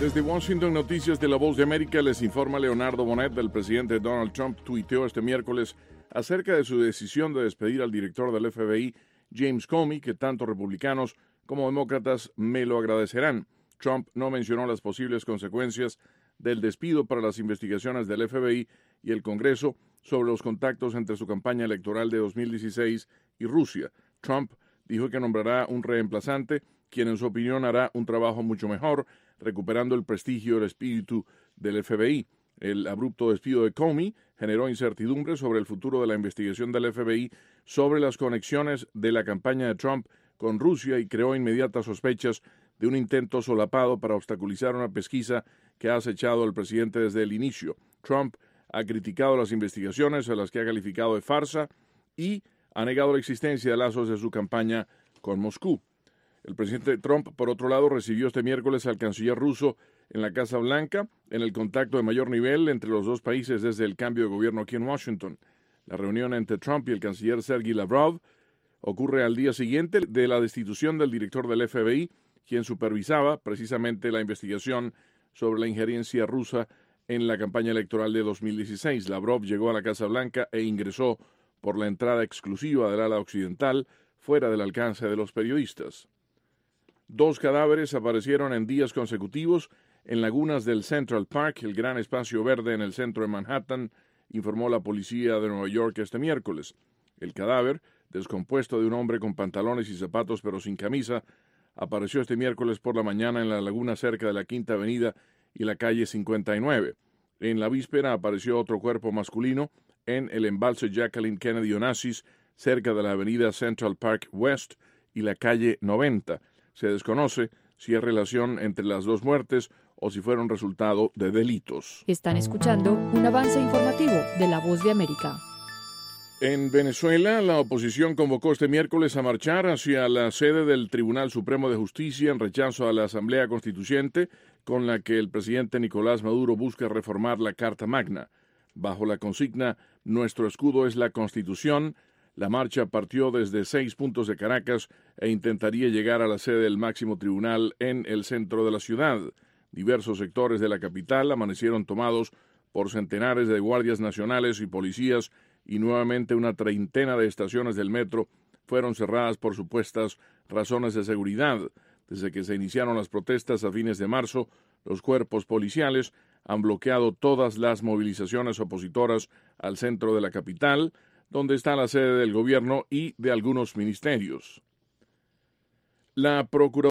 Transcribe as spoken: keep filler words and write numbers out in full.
Desde Washington, Noticias de La Voz de América, les informa Leonardo Bonet. El presidente Donald Trump tuiteó este miércoles acerca de su decisión de despedir al director del F B I, James Comey, que tanto republicanos como demócratas me lo agradecerán. Trump no mencionó las posibles consecuencias del despido para las investigaciones del F B I y el Congreso sobre los contactos entre su campaña electoral de dos mil dieciséis y Rusia. Trump dijo que nombrará un reemplazante, quien en su opinión hará un trabajo mucho mejor, recuperando el prestigio y el espíritu del F B I. El abrupto despido de Comey generó incertidumbre sobre el futuro de la investigación del F B I sobre las conexiones de la campaña de Trump con Rusia y creó inmediatas sospechas de un intento solapado para obstaculizar una pesquisa que ha acechado al presidente desde el inicio. Trump ha criticado las investigaciones, a las que ha calificado de farsa, y ha negado la existencia de lazos de su campaña con Moscú. El presidente Trump, por otro lado, recibió este miércoles al canciller ruso en la Casa Blanca, en el contacto de mayor nivel entre los dos países desde el cambio de gobierno aquí en Washington. La reunión entre Trump y el canciller Sergei Lavrov ocurre al día siguiente de la destitución del director del F B I, quien supervisaba precisamente la investigación sobre la injerencia rusa en la campaña electoral de dos mil dieciséis. Lavrov llegó a la Casa Blanca e ingresó por la entrada exclusiva del ala occidental, fuera del alcance de los periodistas. Dos cadáveres aparecieron en días consecutivos en lagunas del Central Park, el gran espacio verde en el centro de Manhattan, informó la policía de Nueva York este miércoles. El cadáver, descompuesto de un hombre con pantalones y zapatos pero sin camisa, apareció este miércoles por la mañana en la laguna cerca de la Quinta Avenida y la calle cincuenta y nueve. En la víspera apareció otro cuerpo masculino en el embalse Jacqueline Kennedy Onassis, cerca de la avenida Central Park West y la calle noventa. Se desconoce si hay relación entre las dos muertes o si fueron resultado de delitos. Están escuchando un avance informativo de La Voz de América. En Venezuela, la oposición convocó este miércoles a marchar hacia la sede del Tribunal Supremo de Justicia en rechazo a la Asamblea Constituyente, con la que el presidente Nicolás Maduro busca reformar la Carta Magna. Bajo la consigna "Nuestro escudo es la Constitución", la marcha partió desde seis puntos de Caracas e intentaría llegar a la sede del máximo tribunal en el centro de la ciudad. Diversos sectores de la capital amanecieron tomados por centenares de guardias nacionales y policías, y nuevamente una treintena de estaciones del metro fueron cerradas por supuestas razones de seguridad. Desde que se iniciaron las protestas a fines de marzo, los cuerpos policiales han bloqueado todas las movilizaciones opositoras al centro de la capital, donde está la sede del gobierno y de algunos ministerios. La Procuraduría